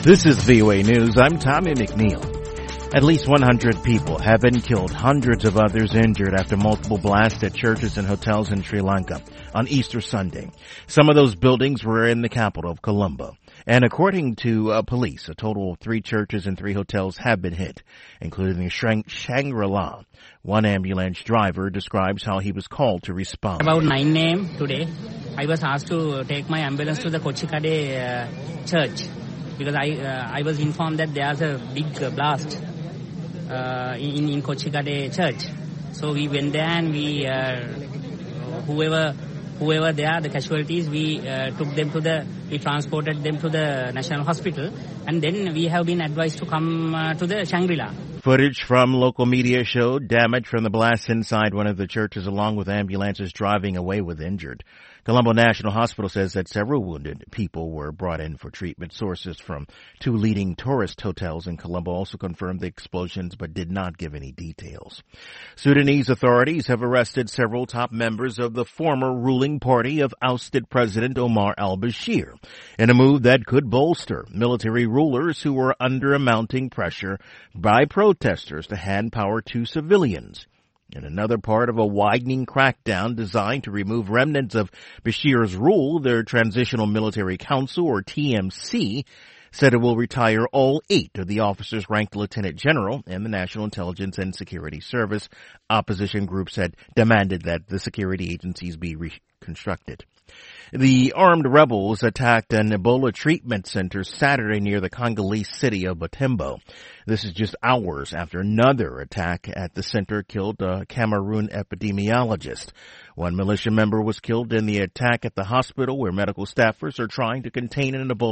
This is VOA News. I'm Tommy McNeil. At least 100 people have been killed, hundreds of others injured after multiple blasts at churches and hotels in Sri Lanka on Easter Sunday. Some of those buildings were in the capital of Colombo. And according to police, a total of 3 churches and 3 hotels have been hit, including the Shangri-La. One ambulance driver describes how he was called to respond. About 9 a.m. today, I was asked to take my ambulance to the Kochikade church because I was informed that there's a big blast in Kochikade church. So we went there and we whoever there, the casualties, we transported them to the National Hospital, and then we have been advised to come to the Shangri-La. Footage from local media showed damage from the blast inside one of the churches, along with ambulances driving away with injured. Colombo National Hospital says that several wounded people were brought in for treatment. Sources from 2 leading tourist hotels in Colombo also confirmed the explosions but did not give any details. Sudanese authorities have arrested several top members of the former ruling party of ousted President Omar al-Bashir in a move that could bolster military rulers who were under a mounting pressure by protesters to hand power to civilians. In another part of a widening crackdown designed to remove remnants of Bashir's rule, their Transitional Military Council, or TMC, said it will retire all 8 of the officers ranked lieutenant general in the National Intelligence and Security Service. Opposition groups had demanded that the security agencies be reconstructed. The armed rebels attacked an Ebola treatment center Saturday near the Congolese city of Butembo. This is just hours after another attack at the center killed a Cameroon epidemiologist. One militia member was killed in the attack at the hospital where medical staffers are trying to contain an Ebola